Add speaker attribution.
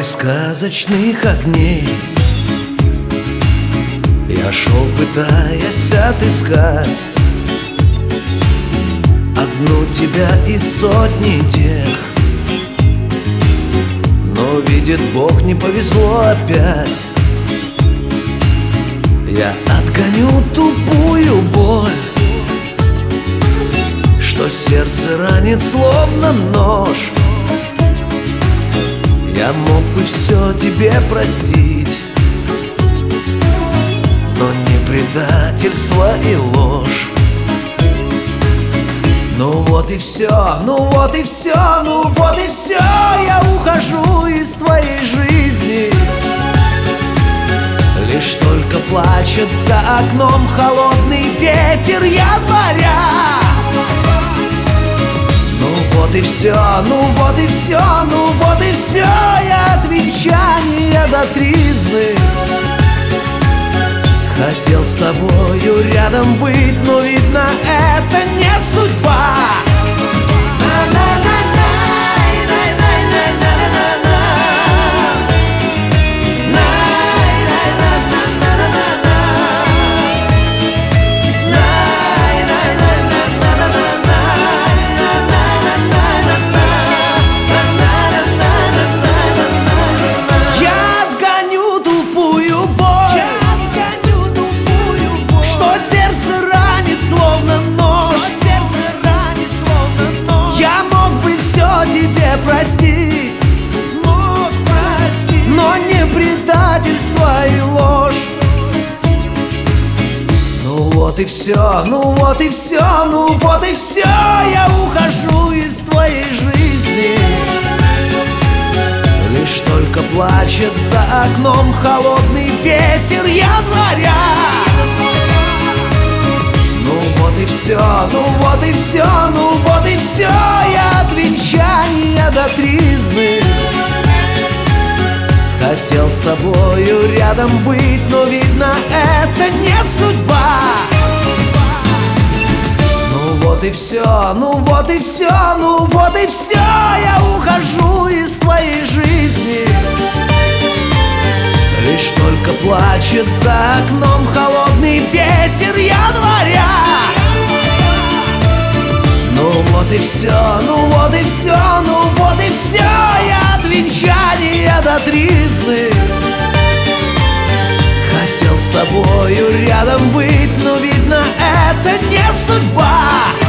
Speaker 1: сказочных огней я шел, пытаясь отыскать одну тебя из сотни тех. Но, видит Бог, не повезло опять. Я отгоню тупую боль, что сердце ранит словно нож. Я мог бы все тебе простить, но не предательство и ложь. Ну вот и все, ну вот и все, ну вот и все. Я ухожу из твоей жизни. Лишь только плачет за окном холодный ветер января. Ну вот и все, ну вот и все, ну вот и все. Я от венчания до тризны хотел с тобою рядом быть, но видно, это не судьба. Простить, мог простить, но не предательство и ложь. Ну вот и все, ну вот и все, ну вот и все. Я ухожу из твоей жизни. Лишь только плачет за окном холодный ветер января. Ну вот и все, ну вот и все, ну вот и все. Я от венчания до тризны хотел с тобою рядом быть, но видно, это не судьба. Ну вот и все, ну вот и все, ну вот и все. Я ухожу из твоей жизни. Лишь только плачет за окном холодный ветер января. Ну вот и все, ну вот и все, ну вот и все. Я от венчания до тризны хотел с тобою рядом быть, но видно, это не судьба.